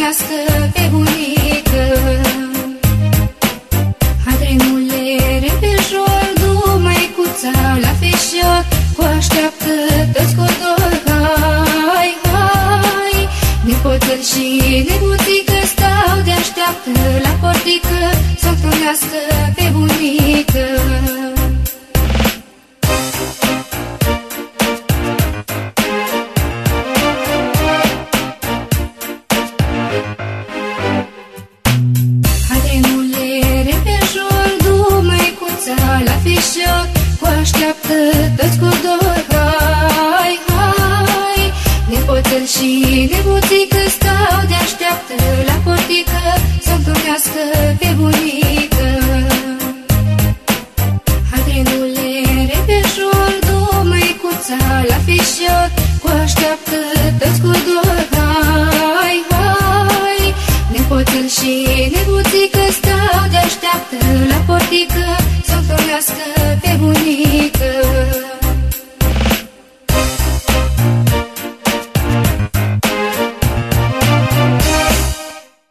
întâlnească pe bunică. Hai trenule, repejor, du măicuța la feșor, cu așteaptă toți codori. Hai, hai, nepoțel și nebuțică stau de așteaptă la portică, să întâlnească pe bunică. La fișor, cu așteaptă toți cu dor. Hai, hai, nepoțel și nebuțică stau de așteaptă la portică, să întâlnească pe bunică. Hai trenule, repejor, du măicuța la fișor, cu așteaptă toți cu dor. Hai, hai, nepoțel și nebuțică stau de așteaptă la portică, să întâlnească pe bunică.